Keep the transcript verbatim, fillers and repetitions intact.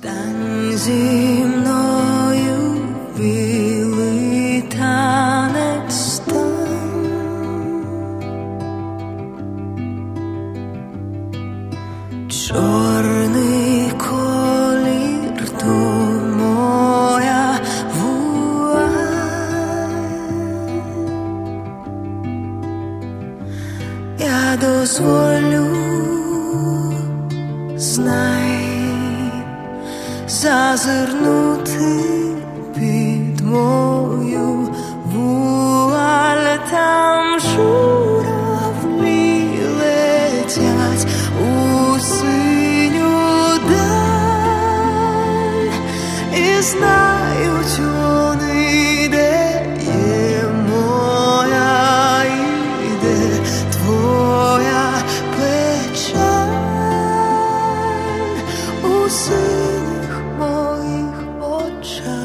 Стань зі мною, білий танець стань. Чорний колір то моя вуаль. Я дозволю, знай, зазирнути під мою вуаль. Там журавлі летять у синю даль, і знають вони, де є моя і де твоя печаль у синіх моїх очах.